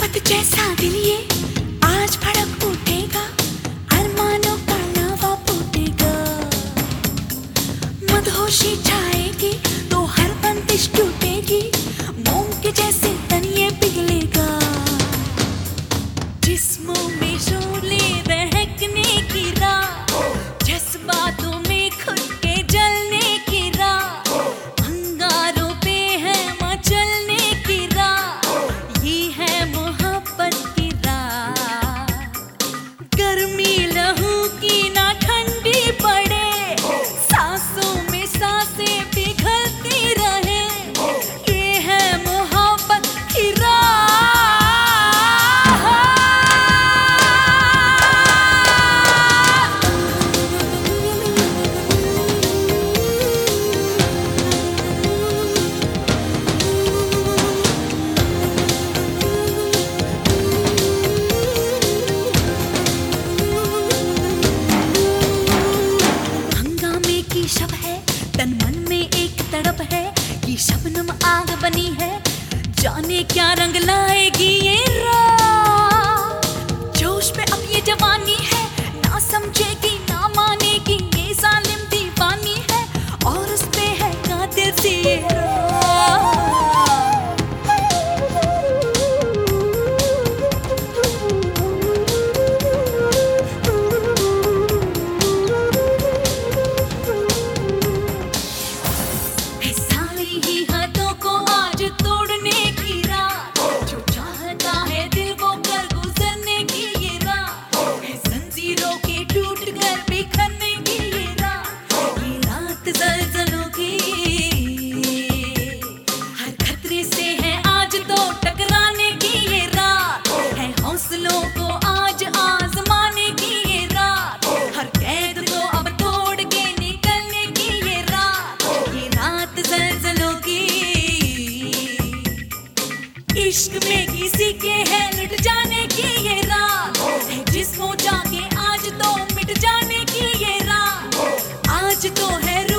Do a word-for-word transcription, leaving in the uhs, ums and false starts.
मोहब्बत जैसा दिल ये आज भड़क उठेगा, अरमानों का लावा फूटेगा। मदहोशी छाएगी तो हर बंदिश टूटेगी, मोम के जैसे तन ये पिघलेगा। जिस्मों में शोले बहकने की राह, जज्बातों में खुद के जलने की राह, अंगारों पे है मचलने की राह, ये है मोहब्बत की राह। गर्मी लहू की ना ठंडी पड़े, सांसों में सांसें पिघलती रहे, ये है मोहब्बत की राह। शब है तन मन में एक तड़प है, ये शबनम आग बनी है, जाने क्या रंग लाएगी ये रात। जोश पे अब ये जवानी है, ना समझेगी ना मानेगी, ये जालिम दीवानी है और उस पे है कातिल सी ये रात। इश्क में किसी के है लुट जाने की ये रात है, जिसको जाके आज तो मिट जाने की ये रात, आज तो है।